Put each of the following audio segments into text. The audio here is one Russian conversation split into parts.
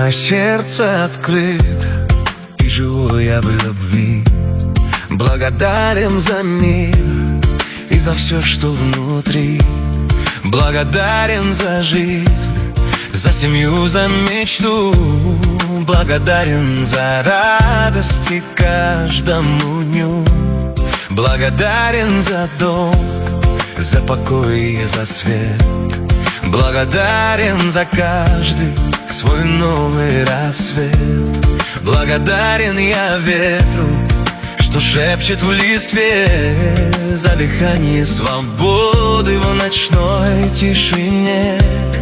Мое сердце открыто, и живу я в любви. Благодарен за мир и за все, что внутри. Благодарен за жизнь, за семью, за мечту. Благодарен за радости каждому дню. Благодарен за дом, за покой и за свет. Благодарен за каждый свой новый рассвет. Благодарен я ветру, что шепчет в листве, за дыхание свободы в ночной тишине.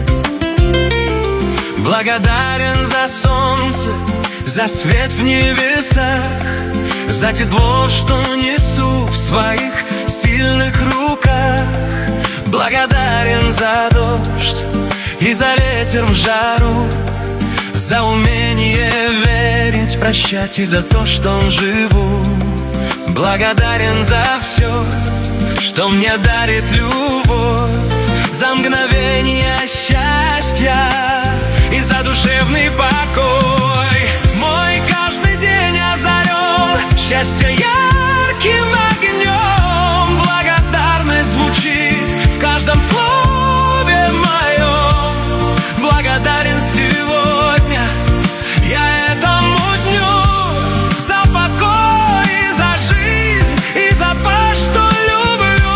Благодарен за солнце, за свет в небесах, за тепло, что несу в своих сильных руках. Благодарен за дождь и за ветер в жару, за умение верить, прощать и за то, что живу. Благодарен за все, что мне дарит любовь, за мгновение счастья и за душевный покой. Мой каждый день озарен счастье ярким огнем. Благодарность звучит в каждом слове моем. Благодарен сегодня я этому дню за покой и за жизнь и за то, что люблю.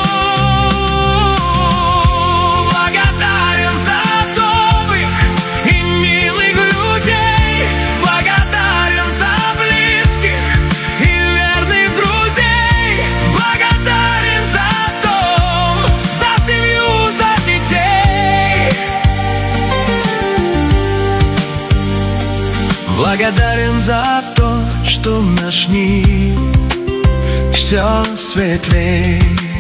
Благодарен за добрых и милых людей. Благодарен за близких и верных друзей. Благодарен за дом, за семью, за детей. Благодарен за то, что наш мир все светлей.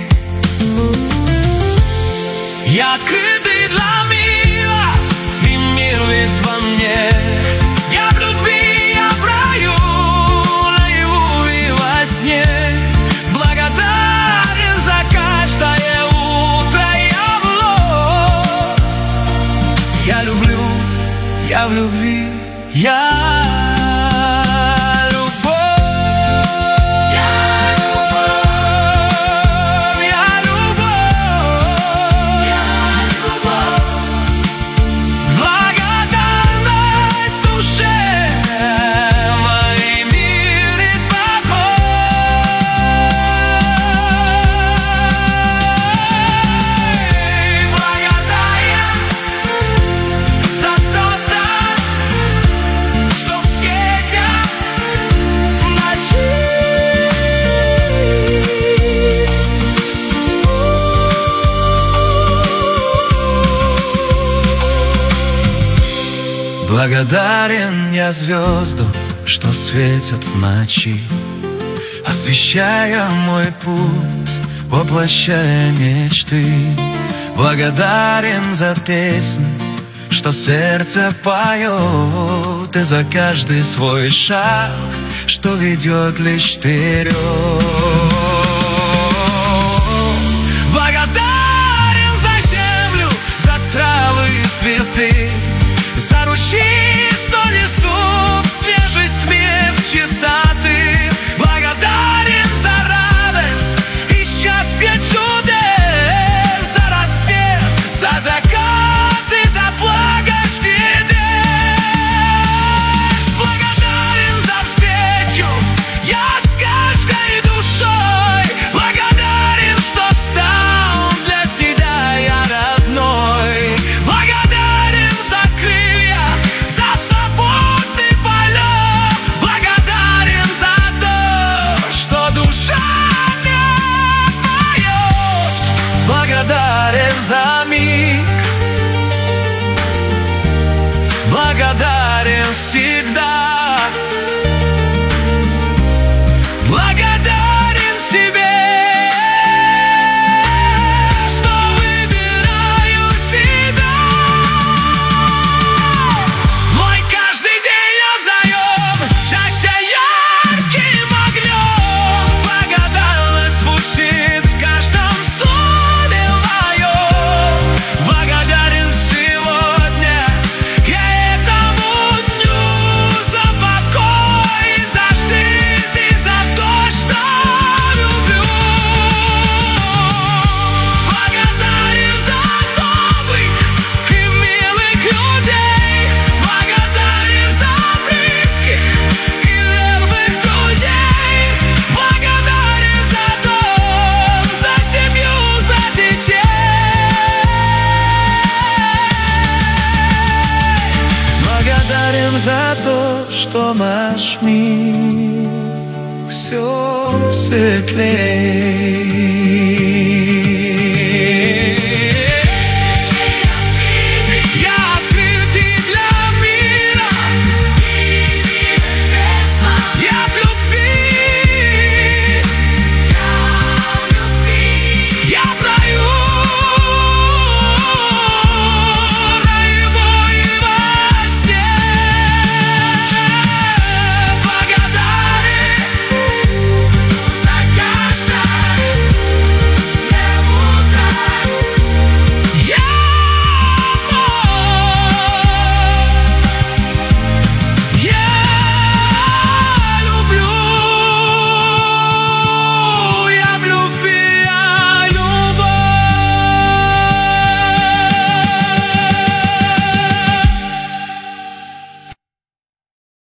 Я открытый для мира, и мир весь во мне. Я в любви, я в раю, наяву и во сне. Благодарен за каждое утро я вновь. Я люблю, я в любви, я любовь. Я любовь, я любовь, я любовь. Благодарность душе моей, мир и покой. Благодарен за то, что в свете ночи. Благодарен я звездам, что светят в ночи, освещая мой путь, воплощая мечты. Благодарен за песни, что сердце поет, и за каждый свой шаг, что ведет лишь вперед. Благодарен за землю, за травы и цветы, за ручьи, что несут свежесть, мир чистоты. Благодарен за радость и счастье чудес, за рассвет, за закат и за благость небес. Благодарен за встречу я с каждой душой. Благодарен, что стал для себя я родной. Благодарен за крылья, за свободный полет. Благодарен за то, что душа мне поет. Благодарен за миг, благодарен всегда. Благодарен себе, что выбираю себя. Мой каждый день озарен счастье ярким огнем. Благодарность звучит в каждом слове моем. Благодарен сегодня я этому что наш мир все светлее.